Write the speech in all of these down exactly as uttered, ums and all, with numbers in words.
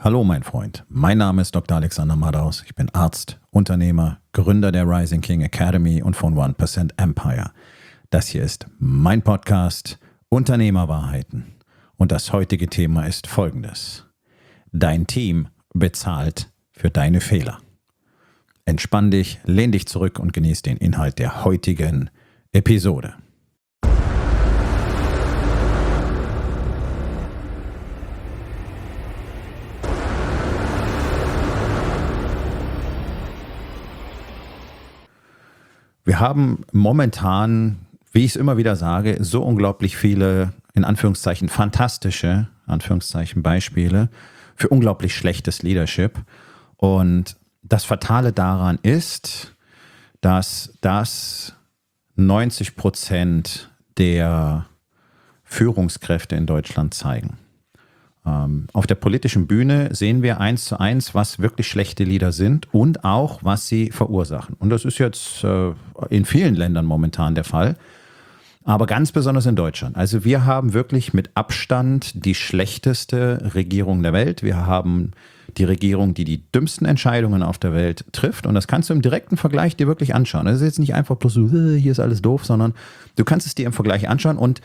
Hallo mein Freund, mein Name ist Doktor Alexander Madaus, ich bin Arzt, Unternehmer, Gründer der Rising King Academy und von one percent Empire. Das hier ist mein Podcast Unternehmerwahrheiten und das heutige Thema ist folgendes: Dein Team bezahlt für deine Fehler. Entspann dich, lehn dich zurück und genieß den Inhalt der heutigen Episode. Wir haben momentan, wie ich es immer wieder sage, so unglaublich viele, in Anführungszeichen, fantastische, Anführungszeichen, Beispiele für unglaublich schlechtes Leadership. Und das Fatale daran ist, dass das neunzig Prozent der Führungskräfte in Deutschland zeigen. Ähm, auf der politischen Bühne sehen wir eins zu eins, was wirklich schlechte Leader sind und auch, was sie verursachen. Und das ist jetzt äh, in vielen Ländern momentan der Fall, aber ganz besonders in Deutschland. Also wir haben wirklich mit Abstand die schlechteste Regierung der Welt. Wir haben die Regierung, die die dümmsten Entscheidungen auf der Welt trifft. Und das kannst du im direkten Vergleich dir wirklich anschauen. Das ist jetzt nicht einfach bloß so, hier ist alles doof, sondern du kannst es dir im Vergleich anschauen. Und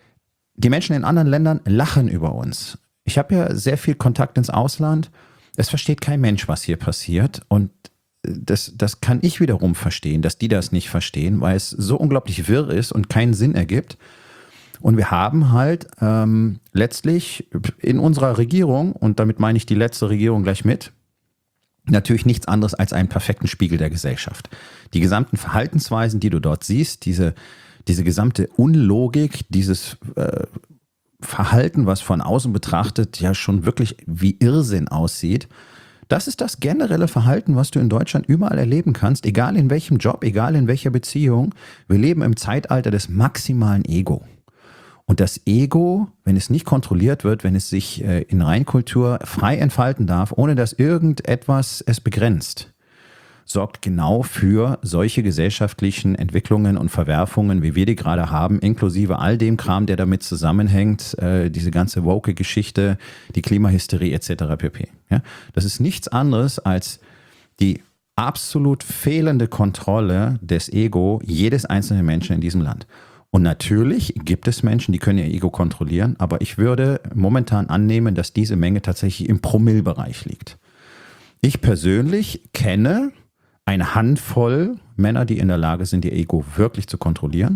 die Menschen in anderen Ländern lachen über uns. Ich habe ja sehr viel Kontakt ins Ausland. Es versteht kein Mensch, was hier passiert. Und das, das kann ich wiederum verstehen, dass die das nicht verstehen, weil es so unglaublich wirr ist und keinen Sinn ergibt. Und wir haben halt ähm, letztlich in unserer Regierung, und damit meine ich die letzte Regierung gleich mit, natürlich nichts anderes als einen perfekten Spiegel der Gesellschaft. Die gesamten Verhaltensweisen, die du dort siehst, diese, diese gesamte Unlogik, dieses äh, Verhalten, was von außen betrachtet ja schon wirklich wie Irrsinn aussieht, das ist das generelle Verhalten, was du in Deutschland überall erleben kannst, egal in welchem Job, egal in welcher Beziehung. Wir leben im Zeitalter des maximalen Ego. Und das Ego, wenn es nicht kontrolliert wird, wenn es sich in Reinkultur frei entfalten darf, ohne dass irgendetwas es begrenzt, sorgt genau für solche gesellschaftlichen Entwicklungen und Verwerfungen, wie wir die gerade haben, inklusive all dem Kram, der damit zusammenhängt, äh, diese ganze woke-Geschichte, die Klimahysterie et cetera pp. Ja? Das ist nichts anderes als die absolut fehlende Kontrolle des Ego jedes einzelnen Menschen in diesem Land. Und natürlich gibt es Menschen, die können ihr Ego kontrollieren, aber ich würde momentan annehmen, dass diese Menge tatsächlich im Promillbereich liegt. Ich persönlich kenne eine Handvoll Männer, die in der Lage sind, ihr Ego wirklich zu kontrollieren.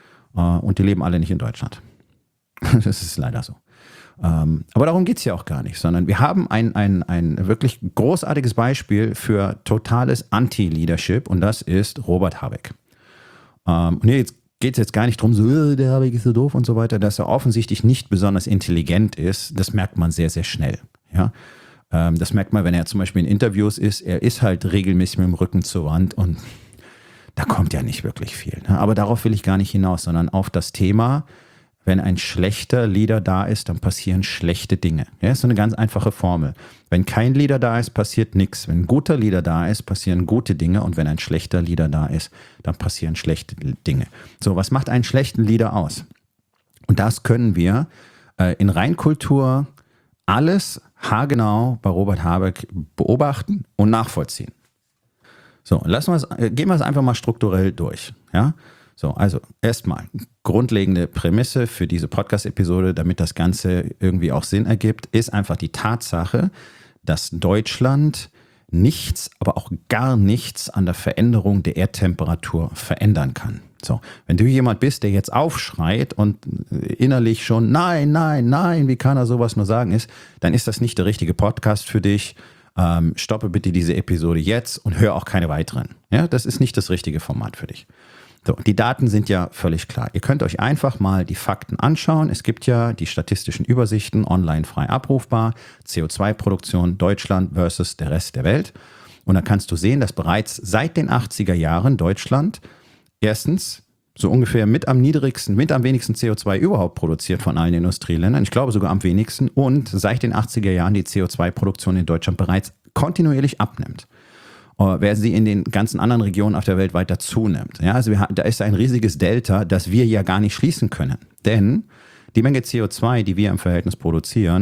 Und die leben alle nicht in Deutschland. Das ist leider so. Aber darum geht es ja auch gar nicht, sondern wir haben ein, ein, ein wirklich großartiges Beispiel für totales Anti-Leadership und das ist Robert Habeck. Und hier geht es jetzt gar nicht darum, so, der Habeck ist so doof und so weiter, dass er offensichtlich nicht besonders intelligent ist. Das merkt man sehr, sehr schnell. Ja. Das merkt man, wenn er zum Beispiel in Interviews ist. Er ist halt regelmäßig mit dem Rücken zur Wand und da kommt ja nicht wirklich viel. Aber darauf will ich gar nicht hinaus, sondern auf das Thema, wenn ein schlechter Leader da ist, dann passieren schlechte Dinge. Ja, das ist so eine ganz einfache Formel. Wenn kein Leader da ist, passiert nichts. Wenn ein guter Leader da ist, passieren gute Dinge und wenn ein schlechter Leader da ist, dann passieren schlechte Dinge. So, was macht einen schlechten Leader aus? Und das können wir äh, in Reinkultur alles haargenau bei Robert Habeck beobachten und nachvollziehen. So, lassen wir es, gehen wir es einfach mal strukturell durch. Ja? So, also erstmal grundlegende Prämisse für diese Podcast-Episode, damit das Ganze irgendwie auch Sinn ergibt, ist einfach die Tatsache, dass Deutschland nichts, aber auch gar nichts an der Veränderung der Erdtemperatur verändern kann. So, wenn du jemand bist, der jetzt aufschreit und innerlich schon nein, nein, nein, wie kann er sowas nur sagen ist, dann ist das nicht der richtige Podcast für dich. Ähm, stoppe bitte diese Episode jetzt und hör auch keine weiteren. Ja, das ist nicht das richtige Format für dich. So, die Daten sind ja völlig klar. Ihr könnt euch einfach mal die Fakten anschauen. Es gibt ja die statistischen Übersichten online frei abrufbar. C O zwei Produktion Deutschland versus der Rest der Welt. Und da kannst du sehen, dass bereits seit den achtziger Jahren Deutschland erstens so ungefähr mit am niedrigsten, mit am wenigsten C O zwei überhaupt produziert von allen Industrieländern. Ich glaube sogar am wenigsten. Und seit den achtziger Jahren die C O zwei Produktion in Deutschland bereits kontinuierlich abnimmt. Während sie in den ganzen anderen Regionen auf der Welt weiter zunimmt. Ja, also wir, da ist ein riesiges Delta, das wir ja gar nicht schließen können. Denn die Menge C O zwei, die wir im Verhältnis produzieren,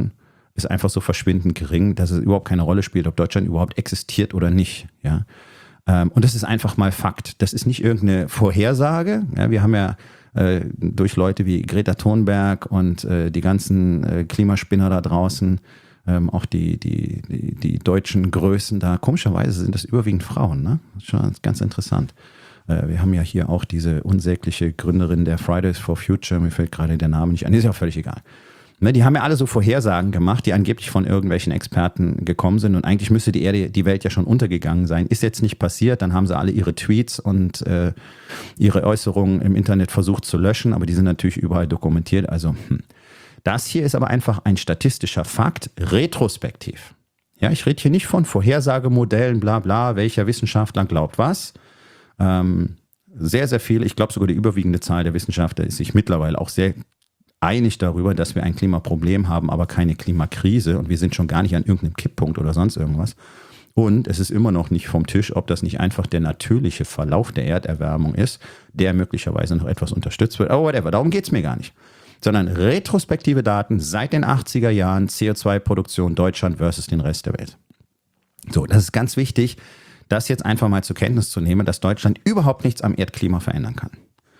ist einfach so verschwindend gering, dass es überhaupt keine Rolle spielt, ob Deutschland überhaupt existiert oder nicht. Ja? Ähm, und das ist einfach mal Fakt. Das ist nicht irgendeine Vorhersage. Ja? Wir haben ja äh, durch Leute wie Greta Thunberg und äh, die ganzen äh, Klimaspinner da draußen, ähm, auch die, die, die, die deutschen Größen da, komischerweise sind das überwiegend Frauen. Ne? Das ist schon ganz interessant. Äh, wir haben ja hier auch diese unsägliche Gründerin der Fridays for Future, mir fällt gerade der Name nicht an, ist ja auch völlig egal. Ne, die haben ja alle so Vorhersagen gemacht, die angeblich von irgendwelchen Experten gekommen sind und eigentlich müsste die Erde, die Welt ja schon untergegangen sein. Ist jetzt nicht passiert, dann haben sie alle ihre Tweets und äh, ihre Äußerungen im Internet versucht zu löschen, aber die sind natürlich überall dokumentiert. Also hm. Das hier ist aber einfach ein statistischer Fakt, retrospektiv. Ja, ich rede hier nicht von Vorhersagemodellen, bla bla, welcher Wissenschaftler glaubt was. Ähm, sehr, sehr viel, ich glaube sogar die überwiegende Zahl der Wissenschaftler ist sich mittlerweile auch sehr einig darüber, dass wir ein Klimaproblem haben, aber keine Klimakrise und wir sind schon gar nicht an irgendeinem Kipppunkt oder sonst irgendwas. Und es ist immer noch nicht vom Tisch, ob das nicht einfach der natürliche Verlauf der Erderwärmung ist, der möglicherweise noch etwas unterstützt wird. Aber whatever, darum geht es mir gar nicht. Sondern retrospektive Daten seit den achtziger Jahren, C O zwei Produktion Deutschland versus den Rest der Welt. So, das ist ganz wichtig, das jetzt einfach mal zur Kenntnis zu nehmen, dass Deutschland überhaupt nichts am Erdklima verändern kann.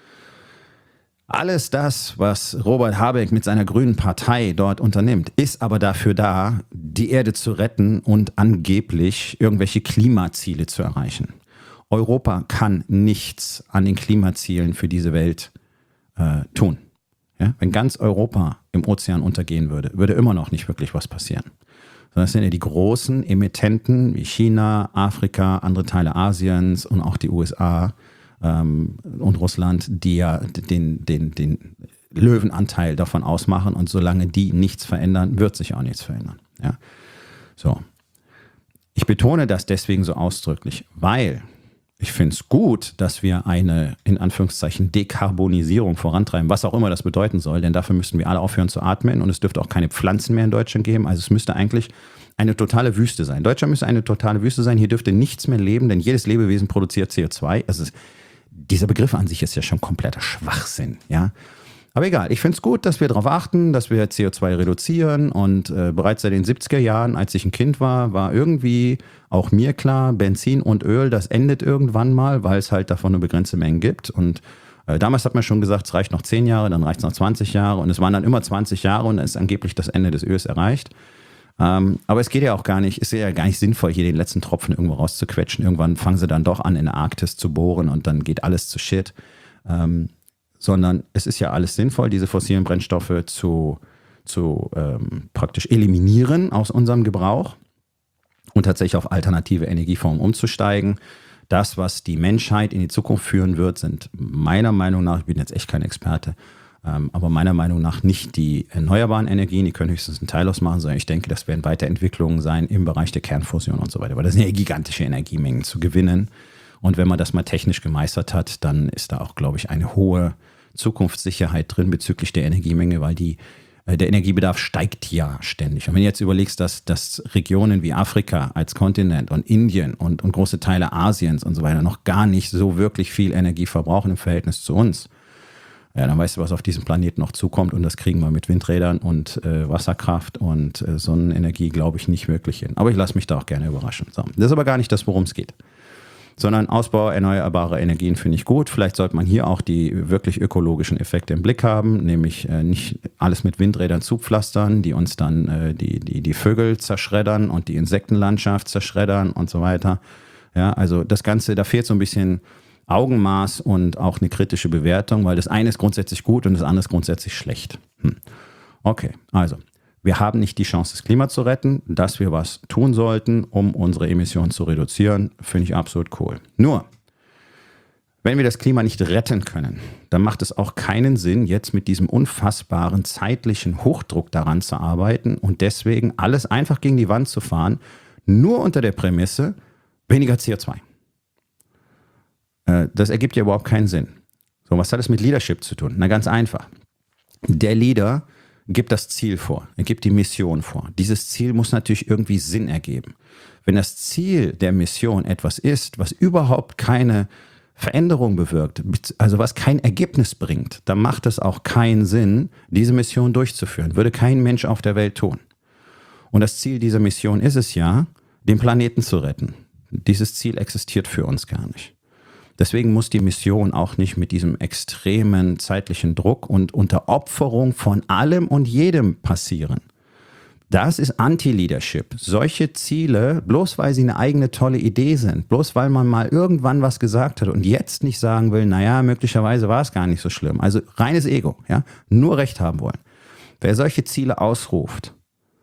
Alles das, was Robert Habeck mit seiner grünen Partei dort unternimmt, ist aber dafür da, die Erde zu retten und angeblich irgendwelche Klimaziele zu erreichen. Europa kann nichts an den Klimazielen für diese Welt äh, tun. Ja? Wenn ganz Europa im Ozean untergehen würde, würde immer noch nicht wirklich was passieren. Sondern es sind ja die großen Emittenten wie China, Afrika, andere Teile Asiens und auch die U S A, und Russland, die ja den, den, den Löwenanteil davon ausmachen und solange die nichts verändern, wird sich auch nichts verändern. Ja? So. Ich betone das deswegen so ausdrücklich, weil ich finde es gut, dass wir eine, in Anführungszeichen, Dekarbonisierung vorantreiben, was auch immer das bedeuten soll, denn dafür müssten wir alle aufhören zu atmen und es dürfte auch keine Pflanzen mehr in Deutschland geben, also es müsste eigentlich eine totale Wüste sein. Deutschland müsste eine totale Wüste sein, hier dürfte nichts mehr leben, denn jedes Lebewesen produziert C O zwei, also es dieser Begriff an sich ist ja schon kompletter Schwachsinn, ja. Aber egal, ich finde es gut, dass wir darauf achten, dass wir C O zwei reduzieren und äh, bereits seit den siebziger Jahren, als ich ein Kind war, war irgendwie auch mir klar, Benzin und Öl, das endet irgendwann mal, weil es halt davon nur begrenzte Mengen gibt und äh, damals hat man schon gesagt, es reicht noch zehn Jahre, dann reicht es noch zwanzig Jahre und es waren dann immer zwanzig Jahre und dann ist angeblich das Ende des Öls erreicht. Ähm, aber es geht ja auch gar nicht, ist ja gar nicht sinnvoll, hier den letzten Tropfen irgendwo rauszuquetschen. Irgendwann fangen sie dann doch an, in der Arktis zu bohren und dann geht alles zu Shit. Ähm, sondern es ist ja alles sinnvoll, diese fossilen Brennstoffe zu, zu ähm, praktisch eliminieren aus unserem Gebrauch und tatsächlich auf alternative Energieformen umzusteigen. Das, was die Menschheit in die Zukunft führen wird, sind meiner Meinung nach, ich bin jetzt echt kein Experte, Ähm, aber meiner Meinung nach nicht die erneuerbaren Energien, die können höchstens einen Teil ausmachen, sondern ich denke, das werden Weiterentwicklungen sein im Bereich der Kernfusion und so weiter, weil das sind ja gigantische Energiemengen zu gewinnen und wenn man das mal technisch gemeistert hat, dann ist da auch, glaube ich, eine hohe Zukunftssicherheit drin bezüglich der Energiemenge, weil die, äh, der Energiebedarf steigt ja ständig. Und wenn du jetzt überlegst, dass, dass Regionen wie Afrika als Kontinent und Indien und, und große Teile Asiens und so weiter noch gar nicht so wirklich viel Energie verbrauchen im Verhältnis zu uns, ja, dann weißt du, was auf diesem Planeten noch zukommt und das kriegen wir mit Windrädern und äh, Wasserkraft und äh, Sonnenenergie, glaube ich, nicht wirklich hin. Aber ich lasse mich da auch gerne überraschen. So, das ist aber gar nicht das, worum es geht. Sondern Ausbau erneuerbarer Energien finde ich gut. Vielleicht sollte man hier auch die wirklich ökologischen Effekte im Blick haben, nämlich äh, nicht alles mit Windrädern zupflastern, die uns dann äh, die, die, die Vögel zerschreddern und die Insektenlandschaft zerschreddern und so weiter. Ja, also das Ganze, da fehlt so ein bisschen Augenmaß und auch eine kritische Bewertung, weil das eine ist grundsätzlich gut und das andere ist grundsätzlich schlecht. Hm. Okay, also wir haben nicht die Chance, das Klima zu retten. Dass wir was tun sollten, um unsere Emissionen zu reduzieren, finde ich absolut cool. Nur, wenn wir das Klima nicht retten können, dann macht es auch keinen Sinn, jetzt mit diesem unfassbaren zeitlichen Hochdruck daran zu arbeiten und deswegen alles einfach gegen die Wand zu fahren, nur unter der Prämisse, weniger C O zwei. Das ergibt ja überhaupt keinen Sinn. So, was hat es mit Leadership zu tun? Na, ganz einfach. Der Leader gibt das Ziel vor, er gibt die Mission vor. Dieses Ziel muss natürlich irgendwie Sinn ergeben. Wenn das Ziel der Mission etwas ist, was überhaupt keine Veränderung bewirkt, also was kein Ergebnis bringt, dann macht es auch keinen Sinn, diese Mission durchzuführen. Würde kein Mensch auf der Welt tun. Und das Ziel dieser Mission ist es ja, den Planeten zu retten. Dieses Ziel existiert für uns gar nicht. Deswegen muss die Mission auch nicht mit diesem extremen zeitlichen Druck und unter Opferung von allem und jedem passieren. Das ist Anti-Leadership. Solche Ziele, bloß weil sie eine eigene tolle Idee sind, bloß weil man mal irgendwann was gesagt hat und jetzt nicht sagen will, naja, möglicherweise war es gar nicht so schlimm. Also reines Ego, ja, nur Recht haben wollen. Wer solche Ziele ausruft,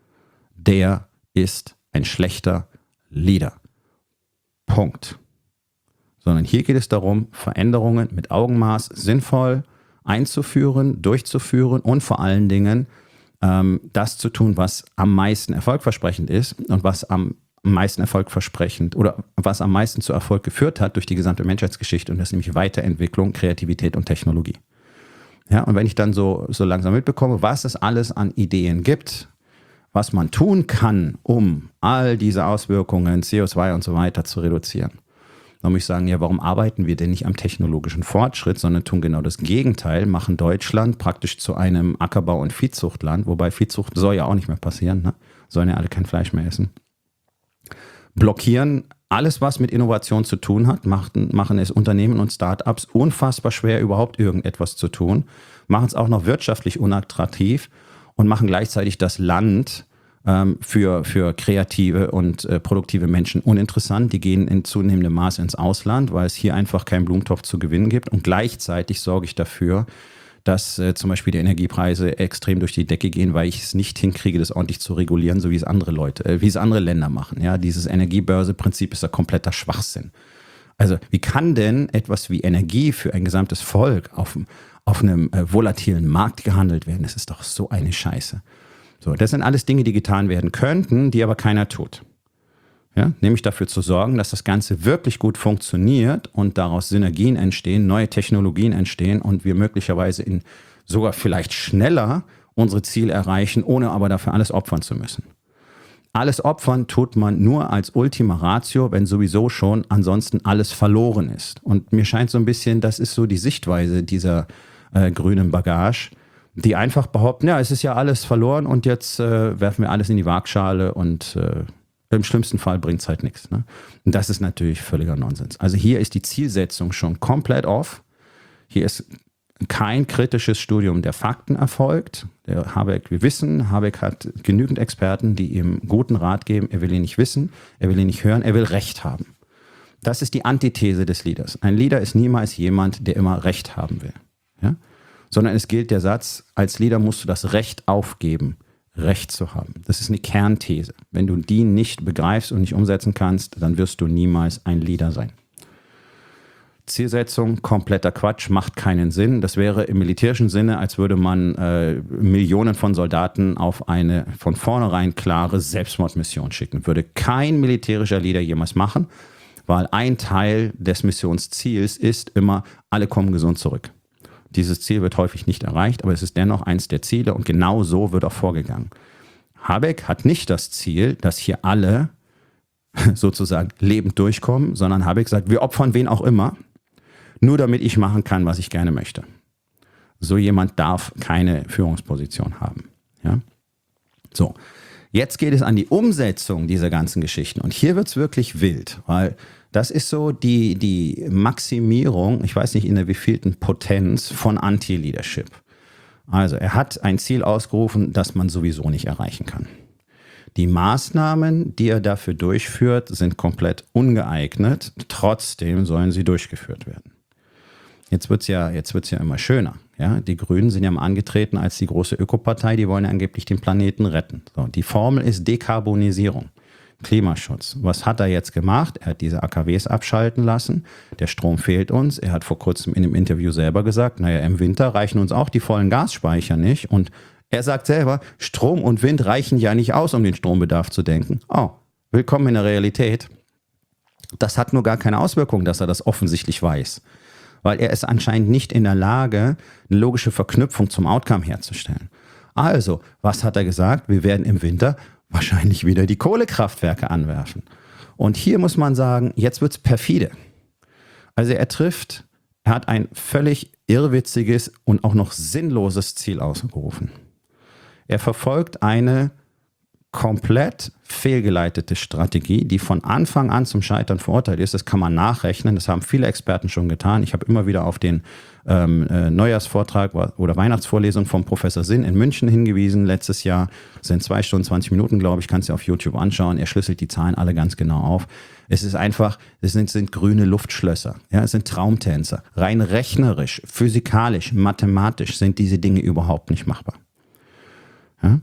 der ist ein schlechter Leader. Punkt. Sondern hier geht es darum, Veränderungen mit Augenmaß sinnvoll einzuführen, durchzuführen und vor allen Dingen ähm, das zu tun, was am meisten erfolgversprechend ist und was am meisten erfolgversprechend oder was am meisten zu Erfolg geführt hat durch die gesamte Menschheitsgeschichte, und das ist nämlich Weiterentwicklung, Kreativität und Technologie. Ja, und wenn ich dann so, so langsam mitbekomme, was es alles an Ideen gibt, was man tun kann, um all diese Auswirkungen, C O zwei und so weiter zu reduzieren, dann muss ich sagen, ja, warum arbeiten wir denn nicht am technologischen Fortschritt, sondern tun genau das Gegenteil, machen Deutschland praktisch zu einem Ackerbau- und Viehzuchtland, wobei Viehzucht soll ja auch nicht mehr passieren, ne? Sollen ja alle kein Fleisch mehr essen. Blockieren alles, was mit Innovation zu tun hat, machen, machen es Unternehmen und Startups unfassbar schwer, überhaupt irgendetwas zu tun, machen es auch noch wirtschaftlich unattraktiv und machen gleichzeitig das Land ähm, für, für kreative und äh, produktive Menschen uninteressant. Die gehen in zunehmendem Maß ins Ausland, weil es hier einfach keinen Blumentopf zu gewinnen gibt. Und gleichzeitig sorge ich dafür, dass äh, zum Beispiel die Energiepreise extrem durch die Decke gehen, weil ich es nicht hinkriege, das ordentlich zu regulieren, so wie es andere Leute, äh, wie es andere Länder machen. Ja, dieses Energiebörse-Prinzip ist ja kompletter Schwachsinn. Also wie kann denn etwas wie Energie für ein gesamtes Volk auf, auf einem äh, volatilen Markt gehandelt werden? Das ist doch so eine Scheiße. So, das sind alles Dinge, die getan werden könnten, die aber keiner tut. Ja, nämlich dafür zu sorgen, dass das Ganze wirklich gut funktioniert und daraus Synergien entstehen, neue Technologien entstehen und wir möglicherweise in sogar vielleicht schneller unsere Ziele erreichen, ohne aber dafür alles opfern zu müssen. Alles opfern tut man nur als Ultima Ratio, wenn sowieso schon ansonsten alles verloren ist. Und mir scheint so ein bisschen, das ist so die Sichtweise dieser äh, grünen Bagage, die einfach behaupten, ja, es ist ja alles verloren und jetzt äh, werfen wir alles in die Waagschale und äh, im schlimmsten Fall bringt es halt nichts. Ne? Und das ist natürlich völliger Nonsens. Also hier ist die Zielsetzung schon komplett off. Hier ist kein kritisches Studium der Fakten erfolgt. Der Habeck, wir wissen, Habeck hat genügend Experten, die ihm guten Rat geben. Er will ihn nicht wissen, er will ihn nicht hören, er will Recht haben. Das ist die Antithese des Leaders. Ein Leader ist niemals jemand, der immer Recht haben will. Ja? Sondern es gilt der Satz, als Leader musst du das Recht aufgeben, Recht zu haben. Das ist eine Kernthese. Wenn du die nicht begreifst und nicht umsetzen kannst, dann wirst du niemals ein Leader sein. Zielsetzung, kompletter Quatsch, macht keinen Sinn. Das wäre im militärischen Sinne, als würde man äh, Millionen von Soldaten auf eine von vornherein klare Selbstmordmission schicken. Würde kein militärischer Leader jemals machen, weil ein Teil des Missionsziels ist immer, alle kommen gesund zurück. Dieses Ziel wird häufig nicht erreicht, aber es ist dennoch eins der Ziele und genau so wird auch vorgegangen. Habeck hat nicht das Ziel, dass hier alle sozusagen lebend durchkommen, sondern Habeck sagt, wir opfern wen auch immer, nur damit ich machen kann, was ich gerne möchte. So jemand darf keine Führungsposition haben. Ja? So, jetzt geht es an die Umsetzung dieser ganzen Geschichten und hier wird es wirklich wild, weil das ist so die, die Maximierung, ich weiß nicht in der wievielten Potenz von Anti-Leadership. Also er hat ein Ziel ausgerufen, das man sowieso nicht erreichen kann. Die Maßnahmen, die er dafür durchführt, sind komplett ungeeignet. Trotzdem sollen sie durchgeführt werden. Jetzt wird es ja, jetzt wird's ja immer schöner. Ja? Die Grünen sind ja mal angetreten als die große Ökopartei, die wollen ja angeblich den Planeten retten. So, die Formel ist Dekarbonisierung. Klimaschutz. Was hat er jetzt gemacht? Er hat diese A K Ws abschalten lassen. Der Strom fehlt uns. Er hat vor kurzem in dem Interview selber gesagt, naja, im Winter reichen uns auch die vollen Gasspeicher nicht. Und er sagt selber, Strom und Wind reichen ja nicht aus, um den Strombedarf zu denken. Oh, willkommen in der Realität. Das hat nur gar keine Auswirkung, dass er das offensichtlich weiß. Weil er ist anscheinend nicht in der Lage, eine logische Verknüpfung zum Outcome herzustellen. Also, was hat er gesagt? Wir werden im Winter wahrscheinlich wieder die Kohlekraftwerke anwerfen. Und hier muss man sagen, jetzt wird's perfide. Also er trifft, er hat ein völlig irrwitziges und auch noch sinnloses Ziel ausgerufen. Er verfolgt eine komplett fehlgeleitete Strategie, die von Anfang an zum Scheitern verurteilt ist. Das kann man nachrechnen. Das haben viele Experten schon getan. Ich habe immer wieder auf den ähm, äh, Neujahrsvortrag oder Weihnachtsvorlesung vom Professor Sinn in München hingewiesen. Letztes Jahr sind zwei Stunden, zwanzig Minuten, glaube ich. Kannst du auf YouTube anschauen. Er schlüsselt die Zahlen alle ganz genau auf. Es ist einfach, es sind, sind grüne Luftschlösser. Ja, es sind Traumtänzer. Rein rechnerisch, physikalisch, mathematisch sind diese Dinge überhaupt nicht machbar. Ja?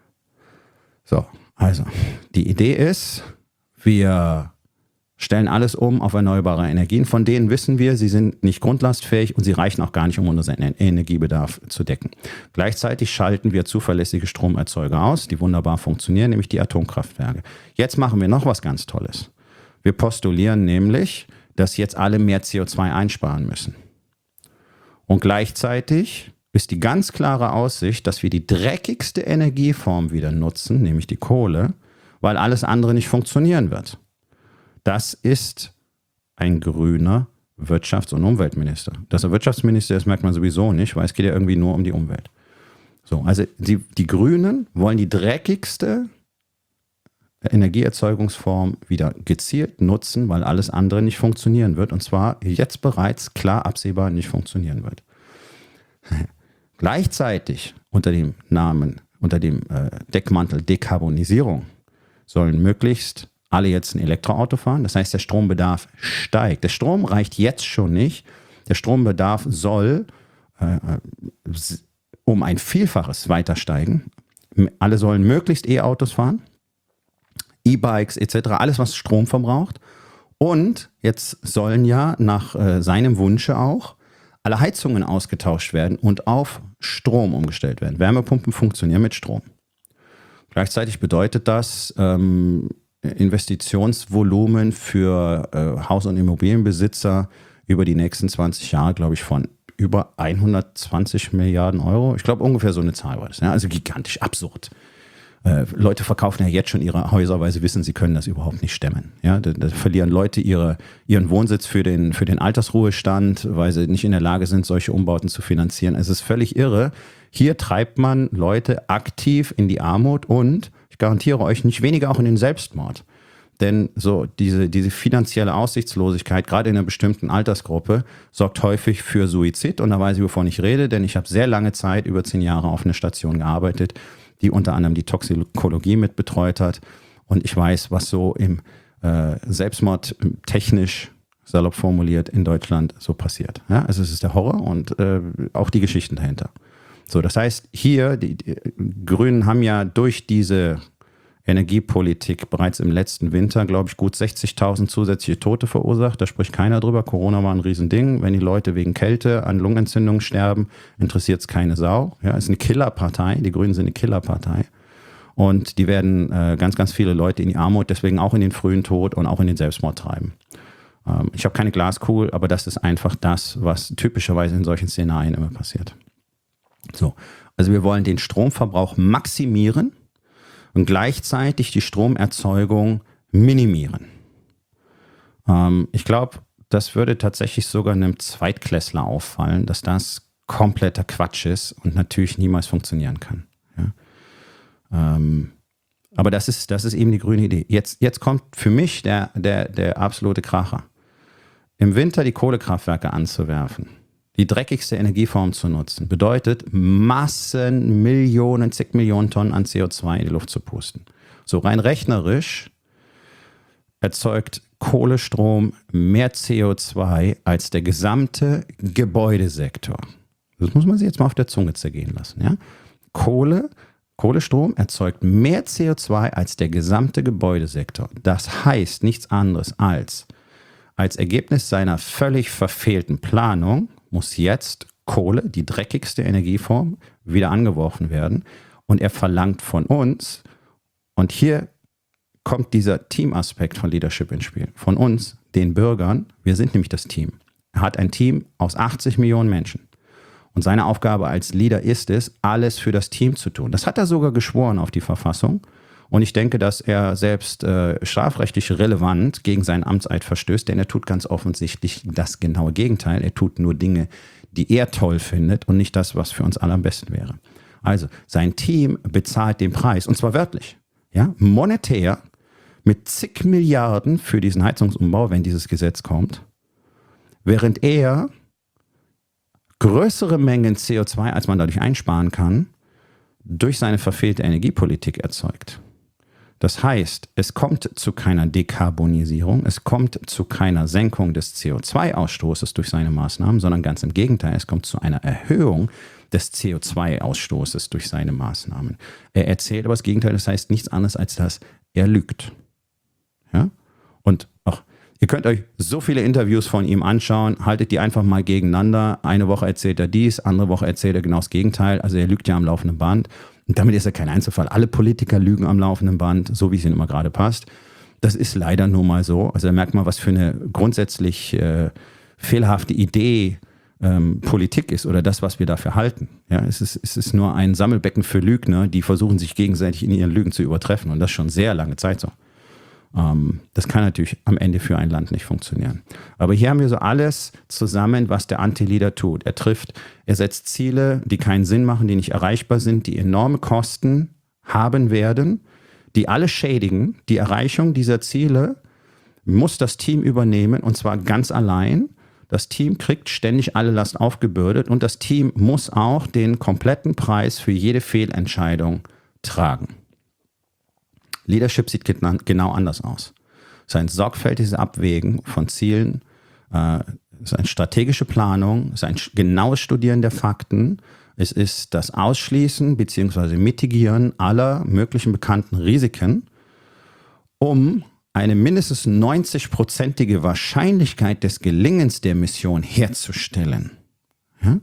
So, also die Idee ist, wir stellen alles um auf erneuerbare Energien. Von denen wissen wir, sie sind nicht grundlastfähig und sie reichen auch gar nicht, um unseren Energiebedarf zu decken. Gleichzeitig schalten wir zuverlässige Stromerzeuger aus, die wunderbar funktionieren, nämlich die Atomkraftwerke. Jetzt machen wir noch was ganz Tolles. Wir postulieren nämlich, dass jetzt alle mehr C O zwei einsparen müssen. Und gleichzeitig ist die ganz klare Aussicht, dass wir die dreckigste Energieform wieder nutzen, nämlich die Kohle, weil alles andere nicht funktionieren wird. Das ist ein grüner Wirtschafts- und Umweltminister. Dass er Wirtschaftsminister ist, merkt man sowieso nicht, weil es geht ja irgendwie nur um die Umwelt. So, also die, die Grünen wollen die dreckigste Energieerzeugungsform wieder gezielt nutzen, weil alles andere nicht funktionieren wird. Und zwar jetzt bereits klar absehbar nicht funktionieren wird. Gleichzeitig unter dem Namen, unter dem äh, Deckmantel Dekarbonisierung sollen möglichst alle jetzt ein Elektroauto fahren. Das heißt, der Strombedarf steigt. Der Strom reicht jetzt schon nicht. Der Strombedarf soll äh, um ein Vielfaches weiter steigen. Alle sollen möglichst E-Autos fahren, E-Bikes et cetera, alles, was Strom verbraucht. Und jetzt sollen ja nach äh, seinem Wunsche auch alle Heizungen ausgetauscht werden und auf Strom umgestellt werden. Wärmepumpen funktionieren mit Strom. Gleichzeitig bedeutet das ähm, Investitionsvolumen für äh, Haus- und Immobilienbesitzer über die nächsten zwanzig Jahre, glaube ich, von über hundertzwanzig Milliarden Euro. Ich glaube, ungefähr so eine Zahl war das. Ja? Also gigantisch, absurd. Äh, Leute verkaufen ja jetzt schon ihre Häuser, weil sie wissen, sie können das überhaupt nicht stemmen. Ja, da, da verlieren Leute ihre, ihren Wohnsitz für den, für den Altersruhestand, weil sie nicht in der Lage sind, solche Umbauten zu finanzieren. Es ist völlig irre. Hier treibt man Leute aktiv in die Armut und, ich garantiere euch, nicht weniger auch in den Selbstmord. Denn so diese, diese finanzielle Aussichtslosigkeit, gerade in einer bestimmten Altersgruppe, sorgt häufig für Suizid. Und da weiß ich, wovon ich rede, denn ich habe sehr lange Zeit, über zehn Jahre, auf einer Station gearbeitet, die unter anderem die Toxikologie mit betreut hat. Und ich weiß, was so im äh, Selbstmord technisch, salopp formuliert, in Deutschland so passiert. Ja, also es ist der Horror und äh, auch die Geschichten dahinter. So, das heißt, hier, die, die Grünen haben ja durch diese Energiepolitik bereits im letzten Winter, glaube ich, gut sechzigtausend zusätzliche Tote verursacht. Da spricht keiner drüber. Corona war ein Riesending. Wenn die Leute wegen Kälte an Lungenentzündungen sterben, interessiert es keine Sau. Ja, ist eine Killerpartei. Die Grünen sind eine Killerpartei. Und die werden äh, ganz, ganz viele Leute in die Armut, deswegen auch in den frühen Tod und auch in den Selbstmord treiben. Ähm, ich habe keine Glaskugel, aber das ist einfach das, was typischerweise in solchen Szenarien immer passiert. So, also wir wollen den Stromverbrauch maximieren und gleichzeitig die Stromerzeugung minimieren. Ähm, ich glaube, das würde tatsächlich sogar einem Zweitklässler auffallen, dass das kompletter Quatsch ist und natürlich niemals funktionieren kann. Ja? Ähm, aber das ist, das ist eben die grüne Idee. Jetzt, jetzt kommt für mich der, der, der absolute Kracher. Im Winter die Kohlekraftwerke anzuwerfen, die dreckigste Energieform zu nutzen, bedeutet Massen, Millionen, zig Millionen Tonnen an C O zwei in die Luft zu pusten. So rein rechnerisch erzeugt Kohlestrom mehr C O zwei als der gesamte Gebäudesektor. Das muss man sich jetzt mal auf der Zunge zergehen lassen. Ja? Kohle, Kohlestrom erzeugt mehr C O zwei als der gesamte Gebäudesektor. Das heißt nichts anderes als, als Ergebnis seiner völlig verfehlten Planung muss jetzt Kohle, die dreckigste Energieform, wieder angeworfen werden. Und er verlangt von uns, und hier kommt dieser Teamaspekt von Leadership ins Spiel, von uns, den Bürgern, wir sind nämlich das Team. Er hat ein Team aus achtzig Millionen Menschen. Und seine Aufgabe als Leader ist es, alles für das Team zu tun. Das hat er sogar geschworen auf die Verfassung. Und ich denke, dass er selbst äh, strafrechtlich relevant gegen seinen Amtseid verstößt, denn er tut ganz offensichtlich das genaue Gegenteil. Er tut nur Dinge, die er toll findet und nicht das, was für uns alle am besten wäre. Also, sein Team bezahlt den Preis, und zwar wörtlich. ja, monetär mit zig Milliarden für diesen Heizungsumbau, wenn dieses Gesetz kommt, während er größere Mengen C O zwei, als man dadurch einsparen kann, durch seine verfehlte Energiepolitik erzeugt. Das heißt, es kommt zu keiner Dekarbonisierung, es kommt zu keiner Senkung des C O zwei Ausstoßes durch seine Maßnahmen, sondern ganz im Gegenteil, es kommt zu einer Erhöhung des C O zwei Ausstoßes durch seine Maßnahmen. Er erzählt aber das Gegenteil, das heißt nichts anderes als dass er lügt. Ja? Und auch, ihr könnt euch so viele Interviews von ihm anschauen, haltet die einfach mal gegeneinander. Eine Woche erzählt er dies, andere Woche erzählt er genau das Gegenteil. Also er lügt ja am laufenden Band. Und damit ist er kein Einzelfall. Alle Politiker lügen am laufenden Band, so wie es ihnen immer gerade passt. Das ist leider nun mal so. Also da merkt man, was für eine grundsätzlich äh, fehlerhafte Idee ähm, Politik ist oder das, was wir dafür halten. Ja, es ist, es ist nur ein Sammelbecken für Lügner, die versuchen, sich gegenseitig in ihren Lügen zu übertreffen. Und das schon sehr lange Zeit so. Ähm, das kann natürlich am Ende für ein Land nicht funktionieren. Aber hier haben wir so alles zusammen, was der Anti-Leader tut. Er trifft, er setzt Ziele, die keinen Sinn machen, die nicht erreichbar sind, die enorme Kosten haben werden, die alle schädigen. Die Erreichung dieser Ziele muss das Team übernehmen und zwar ganz allein. Das Team kriegt ständig alle Last aufgebürdet und das Team muss auch den kompletten Preis für jede Fehlentscheidung tragen. Leadership sieht genau anders aus. Es ist ein sorgfältiges Abwägen von Zielen, es ist eine strategische Planung, es ist ein genaues Studieren der Fakten, es ist das Ausschließen bzw. Mitigieren aller möglichen bekannten Risiken, um eine mindestens neunzig-prozentige Wahrscheinlichkeit des Gelingens der Mission herzustellen. Ja?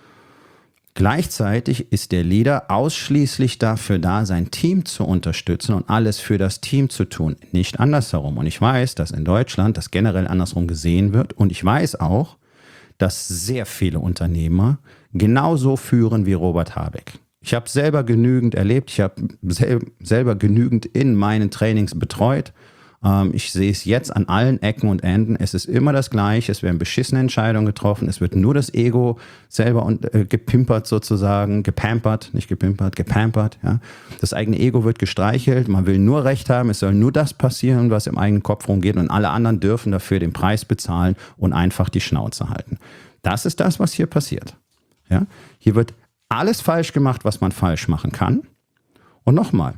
Gleichzeitig ist der Leader ausschließlich dafür da, sein Team zu unterstützen und alles für das Team zu tun, nicht andersherum. Und ich weiß, dass in Deutschland das generell andersrum gesehen wird. Und ich weiß auch, dass sehr viele Unternehmer genauso führen wie Robert Habeck. Ich habe selber genügend erlebt, ich habe sel- selber genügend in meinen Trainings betreut. Ich sehe es jetzt an allen Ecken und Enden. Es ist immer das Gleiche. Es werden beschissene Entscheidungen getroffen. Es wird nur das Ego selber und, äh, gepimpert sozusagen, gepampert, nicht gepimpert, gepampert. Ja. Das eigene Ego wird gestreichelt. Man will nur Recht haben. Es soll nur das passieren, was im eigenen Kopf rumgeht. Und alle anderen dürfen dafür den Preis bezahlen und einfach die Schnauze halten. Das ist das, was hier passiert. Ja. Hier wird alles falsch gemacht, was man falsch machen kann. Und nochmal,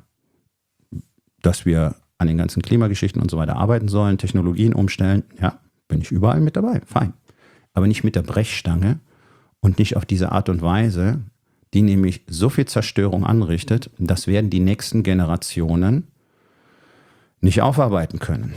dass wir an den ganzen Klimageschichten und so weiter arbeiten sollen, Technologien umstellen, ja, bin ich überall mit dabei, fein. Aber nicht mit der Brechstange und nicht auf diese Art und Weise, die nämlich so viel Zerstörung anrichtet, das werden die nächsten Generationen nicht aufarbeiten können.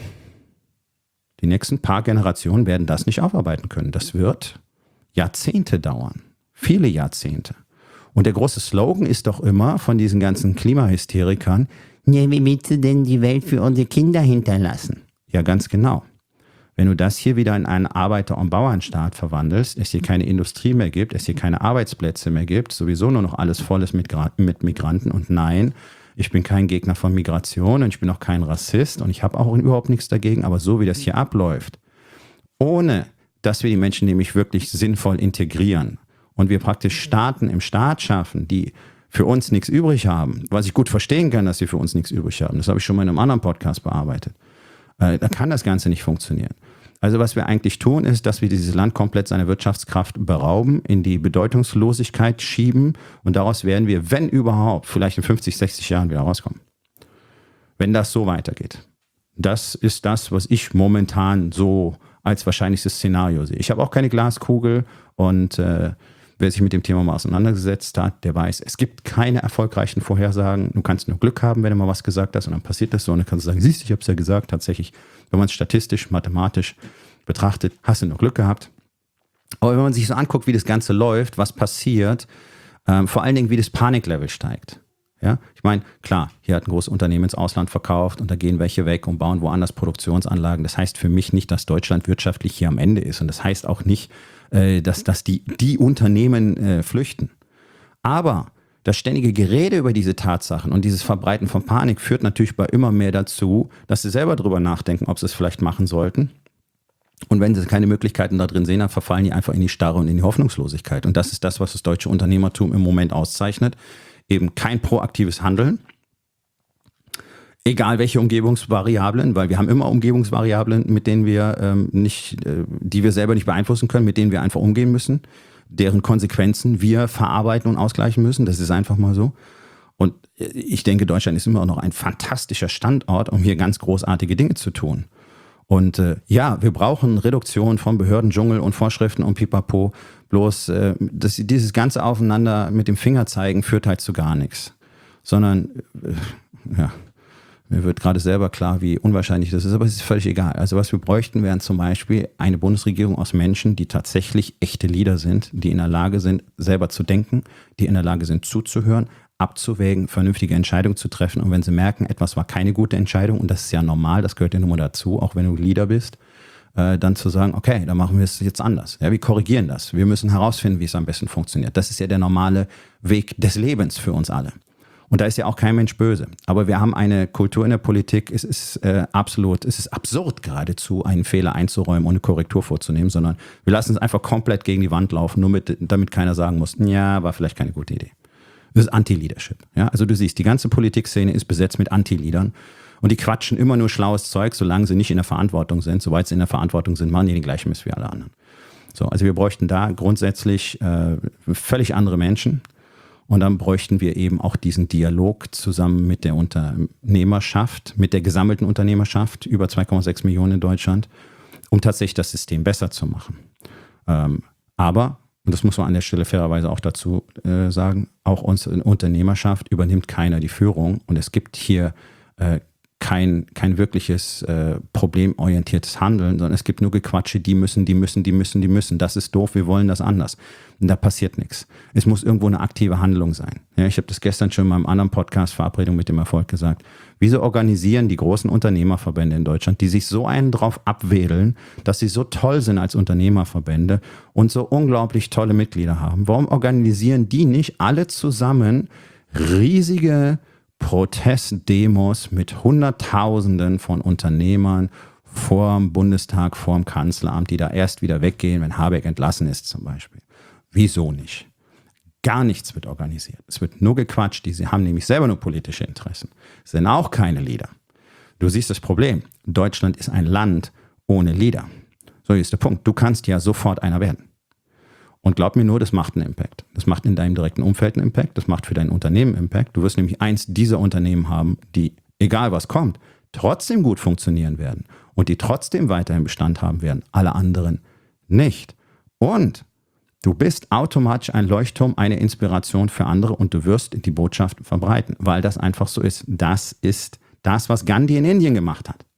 Die nächsten paar Generationen werden das nicht aufarbeiten können. Das wird Jahrzehnte dauern, viele Jahrzehnte. Und der große Slogan ist doch immer von diesen ganzen Klimahysterikern, ja, wie willst du denn die Welt für unsere Kinder hinterlassen? Ja, ganz genau. Wenn du das hier wieder in einen Arbeiter- und Bauernstaat verwandelst, es hier keine Industrie mehr gibt, es hier keine Arbeitsplätze mehr gibt, sowieso nur noch alles voll ist mit, Gra- mit Migranten. Und nein, ich bin kein Gegner von Migration und ich bin auch kein Rassist und ich habe auch überhaupt nichts dagegen. Aber so wie das hier abläuft, ohne dass wir die Menschen nämlich wirklich sinnvoll integrieren und wir praktisch Staaten im Staat schaffen, die für uns nichts übrig haben, was ich gut verstehen kann, dass sie für uns nichts übrig haben. Das habe ich schon mal in einem anderen Podcast bearbeitet. Äh, da kann das Ganze nicht funktionieren. Also was wir eigentlich tun, ist, dass wir dieses Land komplett seiner Wirtschaftskraft berauben, in die Bedeutungslosigkeit schieben und daraus werden wir, wenn überhaupt, vielleicht in fünfzig, sechzig Jahren wieder rauskommen. Wenn das so weitergeht. Das ist das, was ich momentan so als wahrscheinlichstes Szenario sehe. Ich habe auch keine Glaskugel und äh, wer sich mit dem Thema mal auseinandergesetzt hat, der weiß, es gibt keine erfolgreichen Vorhersagen. Du kannst nur Glück haben, wenn du mal was gesagt hast und dann passiert das so und dann kannst du sagen, siehst du, ich habe es ja gesagt. Tatsächlich, wenn man es statistisch, mathematisch betrachtet, hast du nur Glück gehabt. Aber wenn man sich so anguckt, wie das Ganze läuft, was passiert, ähm, vor allen Dingen, wie das Paniklevel steigt. Ja, ich meine, klar, hier hat ein großes Unternehmen ins Ausland verkauft und da gehen welche weg und bauen woanders Produktionsanlagen. Das heißt für mich nicht, dass Deutschland wirtschaftlich hier am Ende ist und das heißt auch nicht, dass, dass die, die Unternehmen äh, flüchten. Aber das ständige Gerede über diese Tatsachen und dieses Verbreiten von Panik führt natürlich bei immer mehr dazu, dass sie selber drüber nachdenken, ob sie es vielleicht machen sollten. Und wenn sie keine Möglichkeiten da drin sehen, dann verfallen die einfach in die Starre und in die Hoffnungslosigkeit. Und das ist das, was das deutsche Unternehmertum im Moment auszeichnet. Eben kein proaktives Handeln. Egal welche Umgebungsvariablen, weil wir haben immer Umgebungsvariablen, mit denen wir ähm, nicht, äh, die wir selber nicht beeinflussen können, mit denen wir einfach umgehen müssen, deren Konsequenzen wir verarbeiten und ausgleichen müssen. Das ist einfach mal so. Und ich denke, Deutschland ist immer noch ein fantastischer Standort, um hier ganz großartige Dinge zu tun. Und äh, ja, wir brauchen Reduktion von Behördendschungel und Vorschriften und Pipapo. Bloß äh, das, dieses ganze Aufeinander mit dem Finger zeigen führt halt zu gar nichts. Sondern, äh, ja, mir wird gerade selber klar, wie unwahrscheinlich das ist, aber es ist völlig egal. Also was wir bräuchten, wären zum Beispiel eine Bundesregierung aus Menschen, die tatsächlich echte Leader sind, die in der Lage sind, selber zu denken, die in der Lage sind, zuzuhören, abzuwägen, vernünftige Entscheidungen zu treffen. Und wenn sie merken, etwas war keine gute Entscheidung, und das ist ja normal, das gehört ja nun mal dazu, auch wenn du Leader bist, äh, dann zu sagen, okay, dann machen wir es jetzt anders. Ja, wir korrigieren das. Wir müssen herausfinden, wie es am besten funktioniert. Das ist ja der normale Weg des Lebens für uns alle. Und da ist ja auch kein Mensch böse. Aber wir haben eine Kultur in der Politik, es ist äh, absolut, es ist absurd geradezu, einen Fehler einzuräumen und eine Korrektur vorzunehmen, sondern wir lassen es einfach komplett gegen die Wand laufen, nur mit, damit keiner sagen muss, ja, war vielleicht keine gute Idee. Das ist Anti-Leadership. Ja? Also du siehst, die ganze Politikszene ist besetzt mit Anti-Leadern und die quatschen immer nur schlaues Zeug, solange sie nicht in der Verantwortung sind. Soweit sie in der Verantwortung sind, machen die den gleichen Mist wie alle anderen. So, also wir bräuchten da grundsätzlich äh, völlig andere Menschen. Und dann bräuchten wir eben auch diesen Dialog zusammen mit der Unternehmerschaft, mit der gesammelten Unternehmerschaft, über zwei Komma sechs Millionen in Deutschland, um tatsächlich das System besser zu machen. Ähm, aber, und das muss man an der Stelle fairerweise auch dazu äh, sagen, auch unsere Unternehmerschaft übernimmt keiner die Führung. Und es gibt hier äh, kein, kein wirkliches äh, problemorientiertes Handeln, sondern es gibt nur Gequatsche, die müssen, die müssen, die müssen, die müssen. Das ist doof, wir wollen das anders. Und da passiert nichts. Es muss irgendwo eine aktive Handlung sein. Ja, ich habe das gestern schon in meinem anderen Podcast Verabredung mit dem Erfolg gesagt. Wieso organisieren die großen Unternehmerverbände in Deutschland, die sich so einen drauf abwedeln, dass sie so toll sind als Unternehmerverbände und so unglaublich tolle Mitglieder haben? Warum organisieren die nicht alle zusammen riesige Protestdemos mit Hunderttausenden von Unternehmern vorm Bundestag, vorm Kanzleramt, die da erst wieder weggehen, wenn Habeck entlassen ist zum Beispiel? Wieso nicht? Gar nichts wird organisiert. Es wird nur gequatscht. Die haben nämlich selber nur politische Interessen. Sind auch keine Leader. Du siehst das Problem. Deutschland ist ein Land ohne Leader. So, hier ist der Punkt. Du kannst ja sofort einer werden. Und glaub mir nur, das macht einen Impact. Das macht in deinem direkten Umfeld einen Impact. Das macht für dein Unternehmen einen Impact. Du wirst nämlich eins dieser Unternehmen haben, die, egal was kommt, trotzdem gut funktionieren werden und die trotzdem weiterhin Bestand haben werden. Alle anderen nicht. Und du bist automatisch ein Leuchtturm, eine Inspiration für andere und du wirst die Botschaft verbreiten, weil das einfach so ist. Das ist das, was Gandhi in Indien gemacht hat.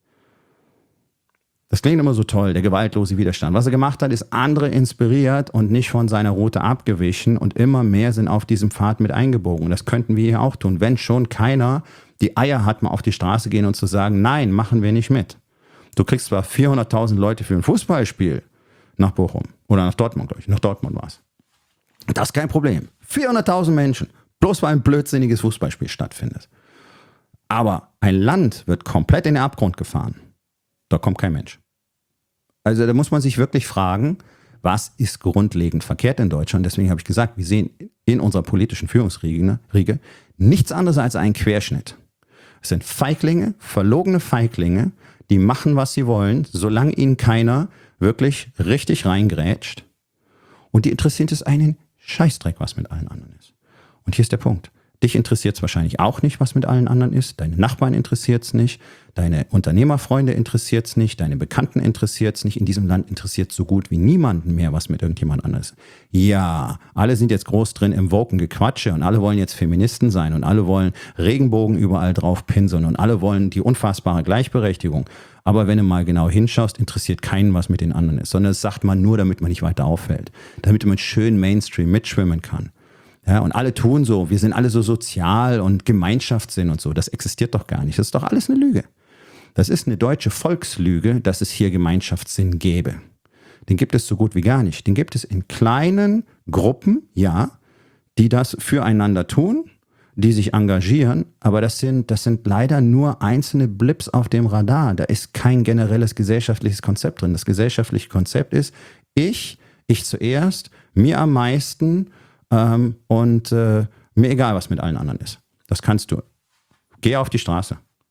Das klingt immer so toll, der gewaltlose Widerstand. Was er gemacht hat, ist andere inspiriert und nicht von seiner Route abgewichen und immer mehr sind auf diesem Pfad mit eingebogen. Und das könnten wir hier auch tun, wenn schon keiner die Eier hat, mal auf die Straße gehen und zu sagen, nein, machen wir nicht mit. Du kriegst zwar vierhunderttausend Leute für ein Fußballspiel nach Bochum oder nach Dortmund, glaube ich. Nach Dortmund war es. Das ist kein Problem. vierhunderttausend Menschen, bloß weil ein blödsinniges Fußballspiel stattfindet. Aber ein Land wird komplett in den Abgrund gefahren. Da kommt kein Mensch. Also da muss man sich wirklich fragen, was ist grundlegend verkehrt in Deutschland? Deswegen habe ich gesagt, wir sehen in unserer politischen Führungsriege nichts anderes als einen Querschnitt. Es sind Feiglinge, verlogene Feiglinge, die machen, was sie wollen, solange ihnen keiner wirklich richtig reingrätscht. Und die interessiert es einen Scheißdreck, was mit allen anderen ist. Und hier ist der Punkt. Dich interessiert es wahrscheinlich auch nicht, was mit allen anderen ist. Deine Nachbarn interessiert es nicht. Deine Unternehmerfreunde interessiert es nicht. Deine Bekannten interessiert es nicht. In diesem Land interessiert so gut wie niemanden mehr, was mit irgendjemand anderes ist. Ja, alle sind jetzt groß drin im woken Gequatsche und alle wollen jetzt Feministen sein und alle wollen Regenbogen überall drauf pinseln und alle wollen die unfassbare Gleichberechtigung. Aber wenn du mal genau hinschaust, interessiert keinen, was mit den anderen ist, sondern es sagt man nur, damit man nicht weiter auffällt. Damit man schön Mainstream mitschwimmen kann. Ja, und alle tun so, wir sind alle so sozial und Gemeinschaftssinn und so. Das existiert doch gar nicht. Das ist doch alles eine Lüge. Das ist eine deutsche Volkslüge, dass es hier Gemeinschaftssinn gäbe. Den gibt es so gut wie gar nicht. Den gibt es in kleinen Gruppen, ja, die das füreinander tun, die sich engagieren, aber das sind, das sind leider nur einzelne Blips auf dem Radar. Da ist kein generelles gesellschaftliches Konzept drin. Das gesellschaftliche Konzept ist, ich, ich zuerst, mir am meisten, Ähm, und äh, mir egal, was mit allen anderen ist. Das kannst du. Geh auf die Straße.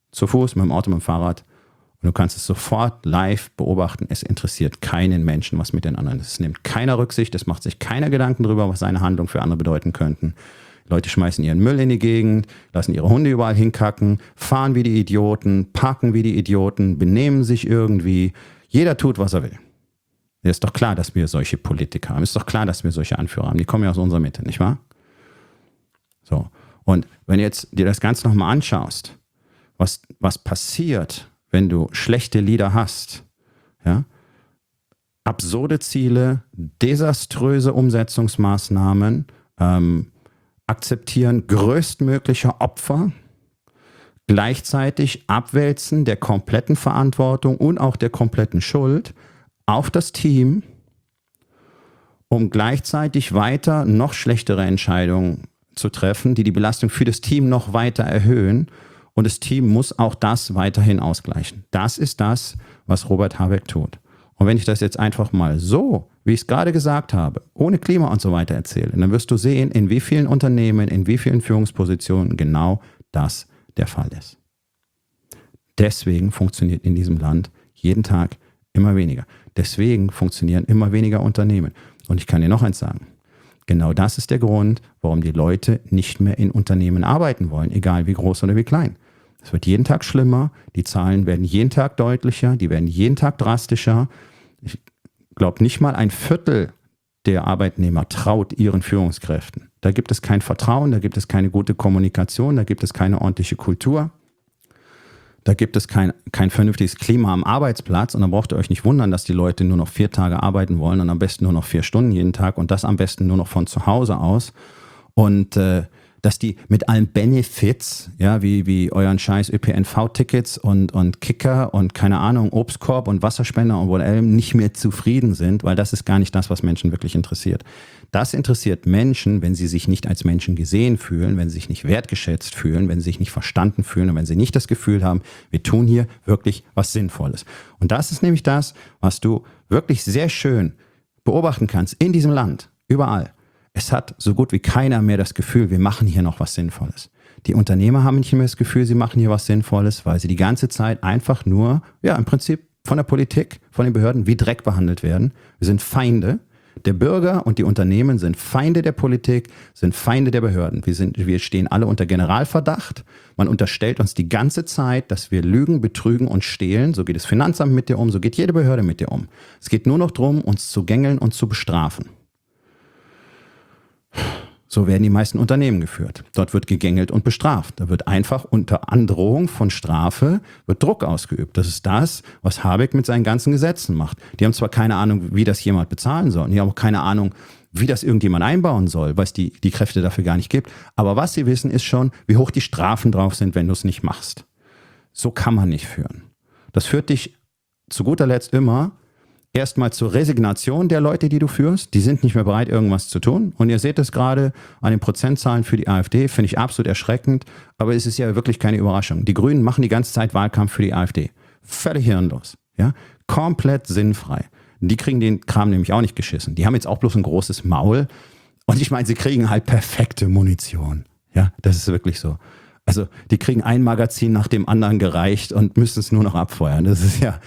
zu Fuß, mit dem Auto, mit dem Fahrrad. Und du kannst es sofort live beobachten. Es interessiert keinen Menschen, was mit den anderen ist. Es nimmt keiner Rücksicht, es macht sich keiner Gedanken darüber, was seine Handlung für andere bedeuten könnten. Leute schmeißen ihren Müll in die Gegend, lassen ihre Hunde überall hinkacken, fahren wie die Idioten, parken wie die Idioten, benehmen sich irgendwie. Jeder tut, was er will. Es ist doch klar, dass wir solche Politiker haben. Es ist doch klar, dass wir solche Anführer haben. Die kommen ja aus unserer Mitte, nicht wahr? So. Und wenn du jetzt dir das Ganze nochmal anschaust, was, was passiert, wenn du schlechte Leader hast, ja, absurde Ziele, desaströse Umsetzungsmaßnahmen, ähm, akzeptieren größtmöglicher Opfer, gleichzeitig Abwälzen der kompletten Verantwortung und auch der kompletten Schuld auf das Team, um gleichzeitig weiter noch schlechtere Entscheidungen zu treffen, die die Belastung für das Team noch weiter erhöhen. Und das Team muss auch das weiterhin ausgleichen. Das ist das, was Robert Habeck tut. Und wenn ich das jetzt einfach mal so, wie ich es gerade gesagt habe, ohne Klima und so weiter erzähle, dann wirst du sehen, in wie vielen Unternehmen, in wie vielen Führungspositionen genau das der Fall ist. Deswegen funktioniert in diesem Land jeden Tag immer weniger. Deswegen funktionieren immer weniger Unternehmen. Und ich kann dir noch eins sagen. Genau das ist der Grund, warum die Leute nicht mehr in Unternehmen arbeiten wollen, egal wie groß oder wie klein. Es wird jeden Tag schlimmer, die Zahlen werden jeden Tag deutlicher, die werden jeden Tag drastischer. Ich glaube, nicht mal ein Viertel der Arbeitnehmer traut ihren Führungskräften. Da gibt es kein Vertrauen, da gibt es keine gute Kommunikation, da gibt es keine ordentliche Kultur. Da gibt es kein, kein vernünftiges Klima am Arbeitsplatz und dann braucht ihr euch nicht wundern, dass die Leute nur noch vier Tage arbeiten wollen und am besten nur noch vier Stunden jeden Tag und das am besten nur noch von zu Hause aus. Und äh, dass die mit allen Benefits, ja, wie, wie euren scheiß Ö P N V-Tickets und, und Kicker und keine Ahnung, Obstkorb und Wasserspender und whatever nicht mehr zufrieden sind, weil das ist gar nicht das, was Menschen wirklich interessiert. Das interessiert Menschen, wenn sie sich nicht als Menschen gesehen fühlen, wenn sie sich nicht wertgeschätzt fühlen, wenn sie sich nicht verstanden fühlen und wenn sie nicht das Gefühl haben, wir tun hier wirklich was Sinnvolles. Und das ist nämlich das, was du wirklich sehr schön beobachten kannst in diesem Land, überall. Es hat so gut wie keiner mehr das Gefühl, wir machen hier noch was Sinnvolles. Die Unternehmer haben nicht mehr das Gefühl, sie machen hier was Sinnvolles, weil sie die ganze Zeit einfach nur, ja, im Prinzip von der Politik, von den Behörden wie Dreck behandelt werden. Wir sind Feinde. Der Bürger und die Unternehmen sind Feinde der Politik, sind Feinde der Behörden. Wir, sind, wir stehen alle unter Generalverdacht. Man unterstellt uns die ganze Zeit, dass wir lügen, betrügen und stehlen. So geht das Finanzamt mit dir um, so geht jede Behörde mit dir um. Es geht nur noch darum, uns zu gängeln und zu bestrafen. So werden die meisten Unternehmen geführt. Dort wird gegängelt und bestraft. Da wird einfach unter Androhung von Strafe wird Druck ausgeübt. Das ist das, was Habeck mit seinen ganzen Gesetzen macht. Die haben zwar keine Ahnung, wie das jemand bezahlen soll. Die haben auch keine Ahnung, wie das irgendjemand einbauen soll, weil es die, die Kräfte dafür gar nicht gibt. Aber was sie wissen, ist schon, wie hoch die Strafen drauf sind, wenn du es nicht machst. So kann man nicht führen. Das führt dich zu guter Letzt immer erstmal zur Resignation der Leute, die du führst. Die sind nicht mehr bereit, irgendwas zu tun. Und ihr seht es gerade an den Prozentzahlen für die AfD, finde ich absolut erschreckend. Aber es ist ja wirklich keine Überraschung. Die Grünen machen die ganze Zeit Wahlkampf für die AfD. Völlig hirnlos. Ja? Komplett sinnfrei. Die kriegen den Kram nämlich auch nicht geschissen. Die haben jetzt auch bloß ein großes Maul. Und ich meine, sie kriegen halt perfekte Munition. Ja, das ist wirklich so. Also die kriegen ein Magazin nach dem anderen gereicht und müssen es nur noch abfeuern. Das ist ja,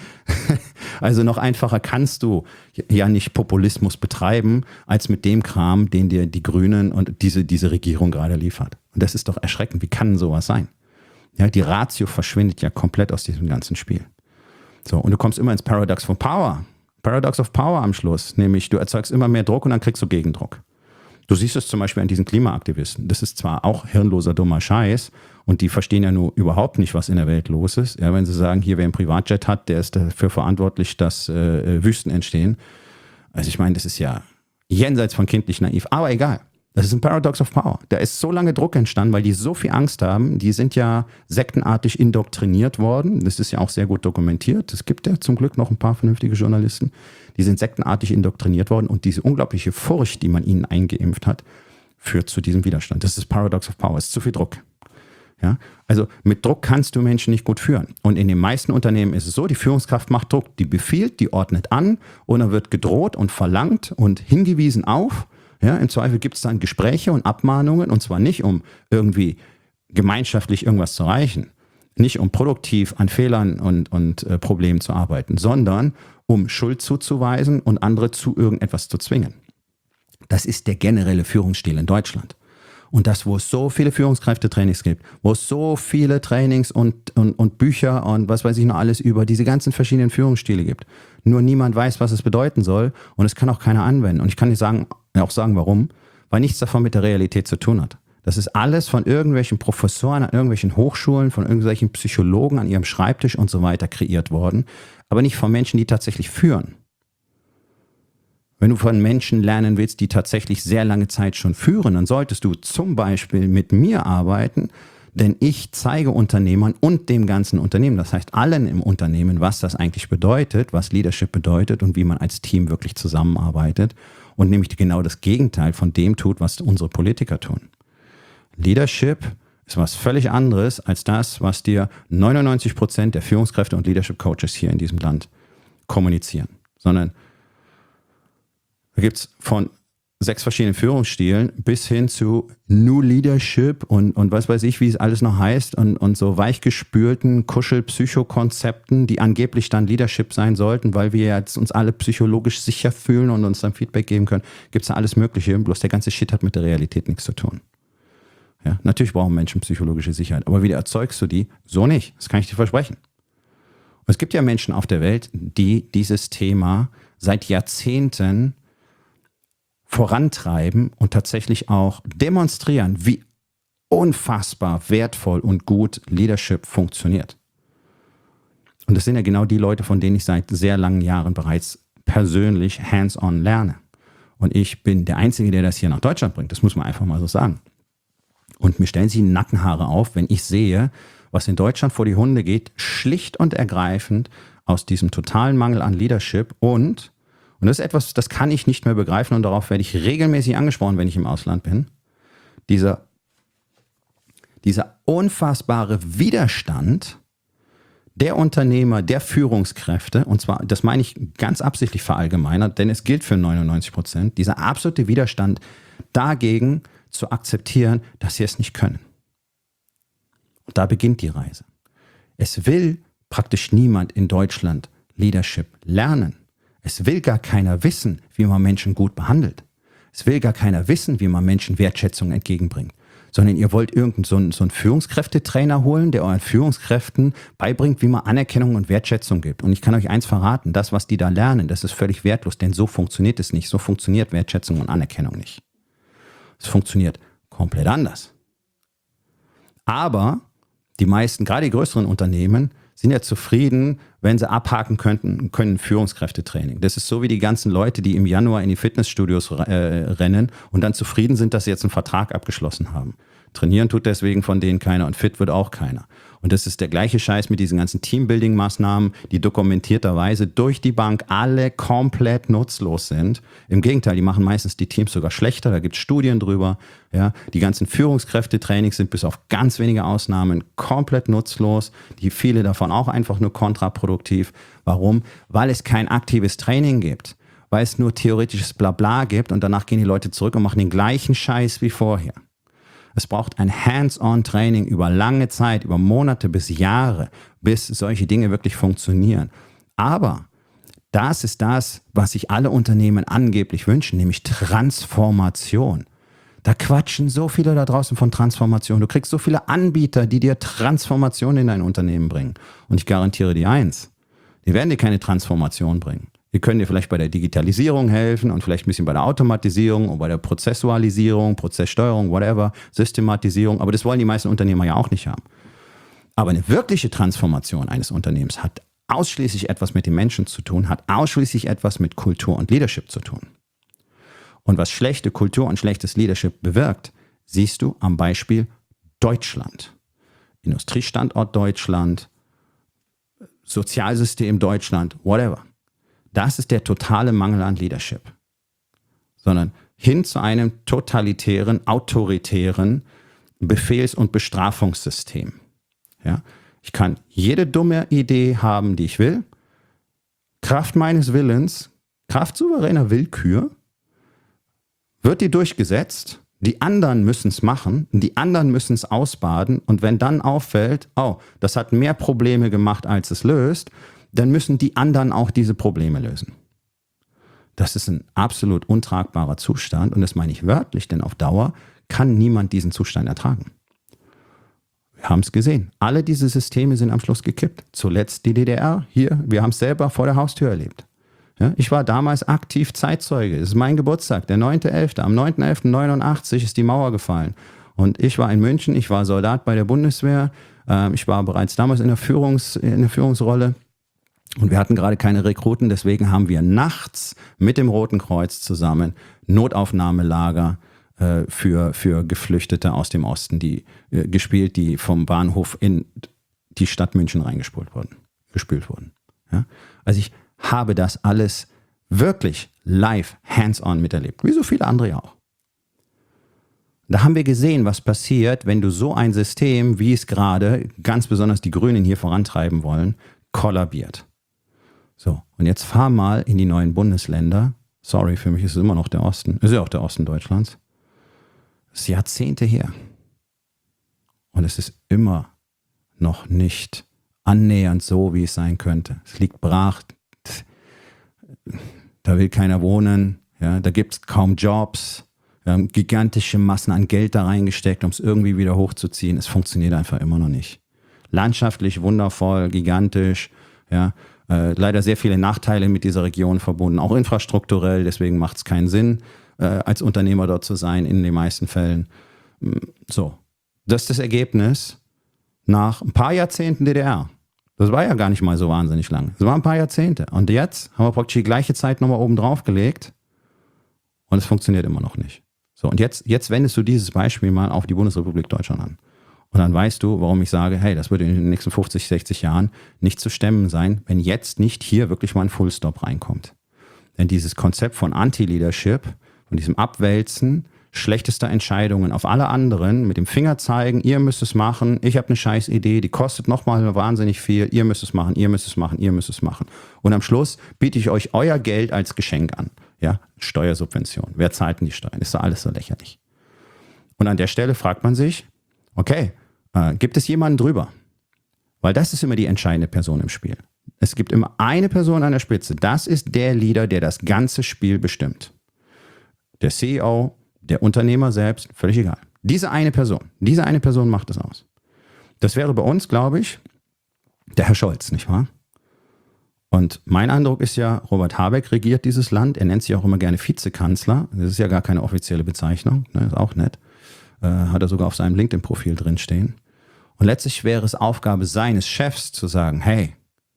also noch einfacher kannst du ja nicht Populismus betreiben, als mit dem Kram, den dir die Grünen und diese, diese Regierung gerade liefert. Und das ist doch erschreckend. Wie kann sowas sein? Ja, die Ratio verschwindet ja komplett aus diesem ganzen Spiel. So, und du kommst immer ins Paradox of Power. Paradox of Power am Schluss, nämlich du erzeugst immer mehr Druck und dann kriegst du Gegendruck. Du siehst es zum Beispiel an diesen Klimaaktivisten. Das ist zwar auch hirnloser, dummer Scheiß und die verstehen ja nur überhaupt nicht, was in der Welt los ist. Ja, wenn sie sagen, hier wer ein Privatjet hat, der ist dafür verantwortlich, dass äh, Wüsten entstehen. Also ich meine, das ist ja jenseits von kindlich naiv, aber egal. Das ist ein Paradox of Power. Da ist so lange Druck entstanden, weil die so viel Angst haben. Die sind ja sektenartig indoktriniert worden. Das ist ja auch sehr gut dokumentiert. Es gibt ja zum Glück noch ein paar vernünftige Journalisten. Die sind sektenartig indoktriniert worden und diese unglaubliche Furcht, die man ihnen eingeimpft hat, führt zu diesem Widerstand. Das ist Paradox of Power. Es ist zu viel Druck. Ja? Also mit Druck kannst du Menschen nicht gut führen. Und in den meisten Unternehmen ist es so, die Führungskraft macht Druck, die befiehlt, die ordnet an und dann wird gedroht und verlangt und hingewiesen auf. Ja, im Zweifel gibt es dann Gespräche und Abmahnungen und zwar nicht, um irgendwie gemeinschaftlich irgendwas zu erreichen, Nicht um produktiv an Fehlern und, und äh, Problemen zu arbeiten, sondern um Schuld zuzuweisen und andere zu irgendetwas zu zwingen. Das ist der generelle Führungsstil in Deutschland. Und das, wo es so viele Führungskräftetrainings gibt, wo es so viele Trainings und, und, und Bücher und was weiß ich noch alles über diese ganzen verschiedenen Führungsstile gibt. Nur niemand weiß, was es bedeuten soll und es kann auch keiner anwenden. Und ich kann nicht sagen, auch sagen, warum, weil nichts davon mit der Realität zu tun hat. Das ist alles von irgendwelchen Professoren an irgendwelchen Hochschulen, von irgendwelchen Psychologen an ihrem Schreibtisch und so weiter kreiert worden, aber nicht von Menschen, die tatsächlich führen. Wenn du von Menschen lernen willst, die tatsächlich sehr lange Zeit schon führen, dann solltest du zum Beispiel mit mir arbeiten, denn ich zeige Unternehmern und dem ganzen Unternehmen, das heißt allen im Unternehmen, was das eigentlich bedeutet, was Leadership bedeutet und wie man als Team wirklich zusammenarbeitet und nämlich genau das Gegenteil von dem tut, was unsere Politiker tun. Leadership ist was völlig anderes als das, was dir neunundneunzig Prozent der Führungskräfte und Leadership Coaches hier in diesem Land kommunizieren. Sondern da gibt es von sechs verschiedenen Führungsstilen bis hin zu New Leadership und, und was weiß ich, wie es alles noch heißt und, und so weichgespülten Kuschel-Psychokonzepten, die angeblich dann Leadership sein sollten, weil wir jetzt uns alle psychologisch sicher fühlen und uns dann Feedback geben können. Gibt es da alles Mögliche, bloß der ganze Shit hat mit der Realität nichts zu tun. Ja, natürlich brauchen Menschen psychologische Sicherheit, aber wie erzeugst du die? So nicht, das kann ich dir versprechen. Und es gibt ja Menschen auf der Welt, die dieses Thema seit Jahrzehnten vorantreiben und tatsächlich auch demonstrieren, wie unfassbar wertvoll und gut Leadership funktioniert. Und das sind ja genau die Leute, von denen ich seit sehr langen Jahren bereits persönlich hands-on lerne. Und ich bin der Einzige, der das hier nach Deutschland bringt, das muss man einfach mal so sagen. Und mir stellen sich Nackenhaare auf, wenn ich sehe, was in Deutschland vor die Hunde geht, schlicht und ergreifend aus diesem totalen Mangel an Leadership. Und, und das ist etwas, das kann ich nicht mehr begreifen und darauf werde ich regelmäßig angesprochen, wenn ich im Ausland bin, dieser, dieser unfassbare Widerstand der Unternehmer, der Führungskräfte, und zwar, das meine ich ganz absichtlich verallgemeinert, denn es gilt für neunundneunzig Prozent, dieser absolute Widerstand dagegen, zu akzeptieren, dass sie es nicht können. Und da beginnt die Reise. Es will praktisch niemand in Deutschland Leadership lernen. Es will gar keiner wissen, wie man Menschen gut behandelt. Es will gar keiner wissen, wie man Menschen Wertschätzung entgegenbringt. Sondern ihr wollt irgendeinen so einen, so einen Führungskräftetrainer holen, der euren Führungskräften beibringt, wie man Anerkennung und Wertschätzung gibt. Und ich kann euch eins verraten, das, was die da lernen, das ist völlig wertlos, denn so funktioniert es nicht. So funktioniert Wertschätzung und Anerkennung nicht. Es funktioniert komplett anders. Aber die meisten, gerade die größeren Unternehmen, sind ja zufrieden, wenn sie abhaken könnten, können Führungskräftetraining. Das ist so wie die ganzen Leute, die im Januar in die Fitnessstudios äh, rennen und dann zufrieden sind, dass sie jetzt einen Vertrag abgeschlossen haben. Trainieren tut deswegen von denen keiner und fit wird auch keiner. Und das ist der gleiche Scheiß mit diesen ganzen Teambuilding-Maßnahmen, die dokumentierterweise durch die Bank alle komplett nutzlos sind. Im Gegenteil, die machen meistens die Teams sogar schlechter, da gibt es Studien drüber. Ja. Die ganzen Führungskräftetrainings sind bis auf ganz wenige Ausnahmen komplett nutzlos. Die viele davon auch einfach nur kontraproduktiv. Warum? Weil es kein aktives Training gibt. Weil es nur theoretisches Blabla gibt und danach gehen die Leute zurück und machen den gleichen Scheiß wie vorher. Es braucht ein Hands-on-Training über lange Zeit, über Monate bis Jahre, bis solche Dinge wirklich funktionieren. Aber das ist das, was sich alle Unternehmen angeblich wünschen, nämlich Transformation. Da quatschen so viele da draußen von Transformation. Du kriegst so viele Anbieter, die dir Transformation in dein Unternehmen bringen. Und ich garantiere dir eins, die werden dir keine Transformation bringen. Die können dir vielleicht bei der Digitalisierung helfen und vielleicht ein bisschen bei der Automatisierung und bei der Prozessualisierung, Prozesssteuerung, whatever, Systematisierung. Aber das wollen die meisten Unternehmer ja auch nicht haben. Aber eine wirkliche Transformation eines Unternehmens hat ausschließlich etwas mit den Menschen zu tun, hat ausschließlich etwas mit Kultur und Leadership zu tun. Und was schlechte Kultur und schlechtes Leadership bewirkt, siehst du am Beispiel Deutschland. Industriestandort Deutschland, Sozialsystem Deutschland, whatever. Das ist der totale Mangel an Leadership. Sondern hin zu einem totalitären, autoritären Befehls- und Bestrafungssystem. Ja? Ich kann jede dumme Idee haben, die ich will. Kraft meines Willens, Kraft souveräner Willkür, wird die durchgesetzt, Die anderen müssen es machen, die anderen müssen es ausbaden und wenn dann auffällt, oh, das hat mehr Probleme gemacht, als es löst, dann müssen die anderen auch diese Probleme lösen. Das ist ein absolut untragbarer Zustand und das meine ich wörtlich, denn auf Dauer kann niemand diesen Zustand ertragen. Wir haben es gesehen, alle diese Systeme sind am Schluss gekippt. Zuletzt die D D R, hier, wir haben es selber vor der Haustür erlebt. Ja, ich war damals aktiv Zeitzeuge. Es ist mein Geburtstag, der neunter elfter Am neunter elfter neunundachtzig ist die Mauer gefallen. Und ich war in München, ich war Soldat bei der Bundeswehr. Ähm, ich war bereits damals in der, Führungs-, in der Führungsrolle. Und wir hatten gerade keine Rekruten, deswegen haben wir nachts mit dem Roten Kreuz zusammen Notaufnahmelager äh, für, für Geflüchtete aus dem Osten, die äh, gespielt, die vom Bahnhof in die Stadt München reingespült wurden, gespült wurden. Ja? Also ich habe das alles wirklich live, hands-on miterlebt, wie so viele andere ja auch. Da haben wir gesehen, was passiert, wenn du so ein System, wie es gerade ganz besonders die Grünen hier vorantreiben wollen, kollabiert. So, und jetzt fahr mal in die neuen Bundesländer. Sorry, für mich ist es immer noch der Osten. Ist ja auch der Osten Deutschlands. Das ist Jahrzehnte her. Und es ist immer noch nicht annähernd so, wie es sein könnte. Es liegt brach. Da will keiner wohnen. Ja, da gibt es kaum Jobs. Wir haben gigantische Massen an Geld da reingesteckt, um es irgendwie wieder hochzuziehen. Es funktioniert einfach immer noch nicht. Landschaftlich wundervoll, gigantisch. Ja, äh, leider sehr viele Nachteile mit dieser Region verbunden, auch infrastrukturell. Deswegen macht es keinen Sinn, äh, als Unternehmer dort zu sein, in den meisten Fällen. So, das ist das Ergebnis nach ein paar Jahrzehnten D D R. Das war ja gar nicht mal so wahnsinnig lang. Das waren ein paar Jahrzehnte. Und jetzt haben wir praktisch die gleiche Zeit nochmal oben drauf gelegt und es funktioniert immer noch nicht. So, und jetzt, jetzt wendest du dieses Beispiel mal auf die Bundesrepublik Deutschland an. Und dann weißt du, warum ich sage, hey, das wird in den nächsten fünfzig, sechzig Jahren nicht zu stemmen sein, wenn jetzt nicht hier wirklich mal ein Fullstop reinkommt. Denn dieses Konzept von Anti-Leadership, von diesem Abwälzen schlechtester Entscheidungen auf alle anderen, mit dem Finger zeigen, ihr müsst es machen, ich habe eine scheiß Idee, die kostet nochmal wahnsinnig viel, ihr müsst es machen, ihr müsst es machen, ihr müsst es machen. Und am Schluss biete ich euch euer Geld als Geschenk an. Ja, Steuersubvention. Wer zahlt denn die Steuern? Ist doch alles so lächerlich. Und an der Stelle fragt man sich, okay, äh, gibt es jemanden drüber? Weil das ist immer die entscheidende Person im Spiel. Es gibt immer eine Person an der Spitze. Das ist der Leader, der das ganze Spiel bestimmt. Der C E O, der Unternehmer selbst, völlig egal. Diese eine Person, diese eine Person macht das aus. Das wäre bei uns, glaube ich, der Herr Scholz, nicht wahr? Und mein Eindruck ist ja, Robert Habeck regiert dieses Land. Er nennt sich auch immer gerne Vizekanzler. Das ist ja gar keine offizielle Bezeichnung, ne, ist auch nett. Äh, hat er sogar auf seinem LinkedIn-Profil drinstehen. Und letztlich wäre es Aufgabe seines Chefs zu sagen, hey,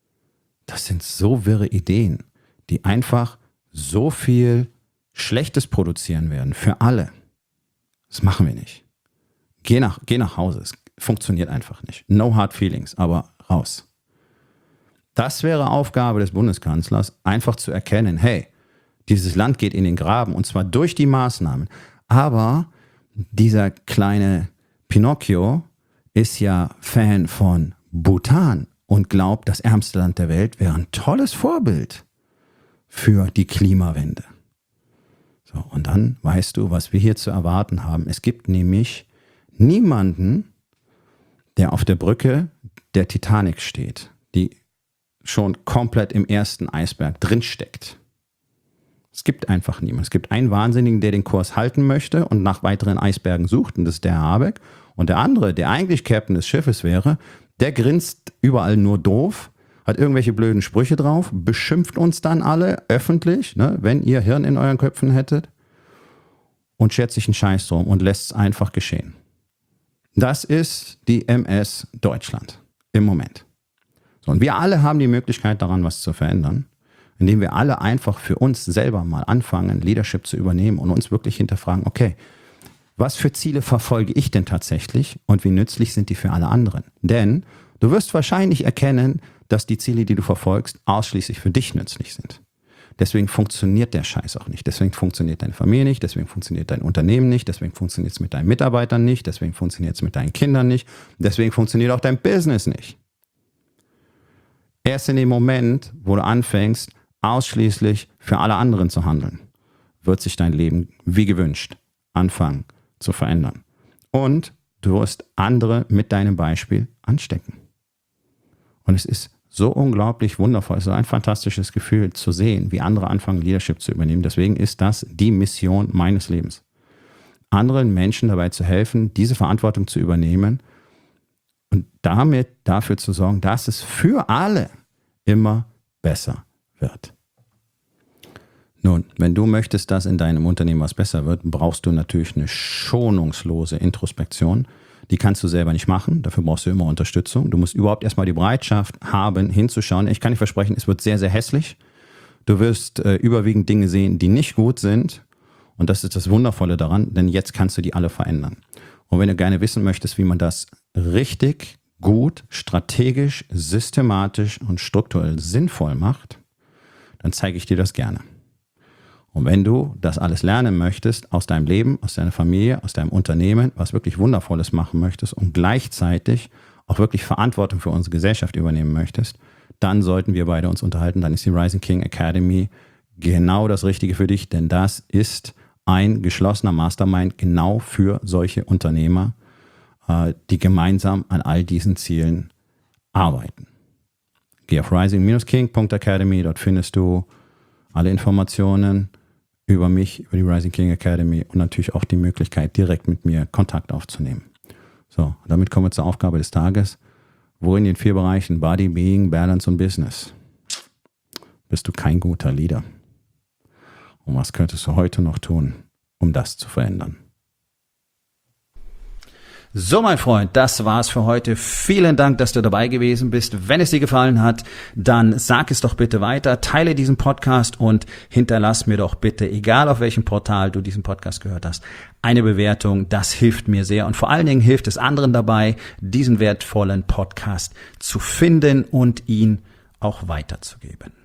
das sind so wirre Ideen, die einfach so viel Schlechtes produzieren werden für alle. Das machen wir nicht. Geh nach, geh nach Hause. Es funktioniert einfach nicht. No hard feelings, aber raus. Das wäre Aufgabe des Bundeskanzlers, einfach zu erkennen, hey, dieses Land geht in den Graben und zwar durch die Maßnahmen. Aber dieser kleine Pinocchio ist ja Fan von Bhutan und glaubt, das ärmste Land der Welt wäre ein tolles Vorbild für die Klimawende. So, und dann weißt du, was wir hier zu erwarten haben. Es gibt nämlich niemanden, der auf der Brücke der Titanic steht, die schon komplett im ersten Eisberg drinsteckt. Es gibt einfach niemanden. Es gibt einen Wahnsinnigen, der den Kurs halten möchte und nach weiteren Eisbergen sucht, und das ist der Herr Habeck. Und der andere, der eigentlich Captain des Schiffes wäre, der grinst überall nur doof, hat irgendwelche blöden Sprüche drauf, beschimpft uns dann alle öffentlich, ne, wenn ihr Hirn in euren Köpfen hättet, und schert sich einen Scheiß drum und lässt es einfach geschehen. Das ist die M S Deutschland im Moment. So, und wir alle haben die Möglichkeit, daran was zu verändern, indem wir alle einfach für uns selber mal anfangen, Leadership zu übernehmen und uns wirklich hinterfragen, okay, was für Ziele verfolge ich denn tatsächlich und wie nützlich sind die für alle anderen? Denn du wirst wahrscheinlich erkennen, dass die Ziele, die du verfolgst, ausschließlich für dich nützlich sind. Deswegen funktioniert der Scheiß auch nicht. Deswegen funktioniert deine Familie nicht, deswegen funktioniert dein Unternehmen nicht, deswegen funktioniert es mit deinen Mitarbeitern nicht, deswegen funktioniert es mit deinen Kindern nicht, deswegen funktioniert auch dein Business nicht. Erst in dem Moment, wo du anfängst, ausschließlich für alle anderen zu handeln, wird sich dein Leben wie gewünscht anfangen zu verändern. Und du wirst andere mit deinem Beispiel anstecken. Und es ist so unglaublich wundervoll, so ein fantastisches Gefühl zu sehen, wie andere anfangen, Leadership zu übernehmen. Deswegen ist das die Mission meines Lebens. Anderen Menschen dabei zu helfen, diese Verantwortung zu übernehmen und damit dafür zu sorgen, dass es für alle immer besser wird. Nun, wenn du möchtest, dass in deinem Unternehmen was besser wird, brauchst du natürlich eine schonungslose Introspektion. Die kannst du selber nicht machen, dafür brauchst du immer Unterstützung. Du musst überhaupt erstmal die Bereitschaft haben, hinzuschauen. Ich kann dir versprechen, es wird sehr, sehr hässlich. Du wirst äh, überwiegend Dinge sehen, die nicht gut sind. Und das ist das Wundervolle daran, denn jetzt kannst du die alle verändern. Und wenn du gerne wissen möchtest, wie man das richtig, gut, strategisch, systematisch und strukturell sinnvoll macht, dann zeige ich dir das gerne. Und wenn du das alles lernen möchtest, aus deinem Leben, aus deiner Familie, aus deinem Unternehmen, was wirklich Wundervolles machen möchtest und gleichzeitig auch wirklich Verantwortung für unsere Gesellschaft übernehmen möchtest, dann sollten wir beide uns unterhalten. Dann ist die Rising King Academy genau das Richtige für dich, denn das ist ein geschlossener Mastermind genau für solche Unternehmer, die gemeinsam an all diesen Zielen arbeiten. Geh auf rising dash king punkt academy, dort findest du alle Informationen über mich, über die Rising King Academy und natürlich auch die Möglichkeit, direkt mit mir Kontakt aufzunehmen. So, damit kommen wir zur Aufgabe des Tages. Wo in den vier Bereichen Body, Being, Balance und Business bist du kein guter Leader? Und was könntest du heute noch tun, um das zu verändern? So, mein Freund, das war's für heute. Vielen Dank, dass du dabei gewesen bist. Wenn es dir gefallen hat, dann sag es doch bitte weiter, teile diesen Podcast und hinterlass mir doch bitte, egal auf welchem Portal du diesen Podcast gehört hast, eine Bewertung. Das hilft mir sehr und vor allen Dingen hilft es anderen dabei, diesen wertvollen Podcast zu finden und ihn auch weiterzugeben.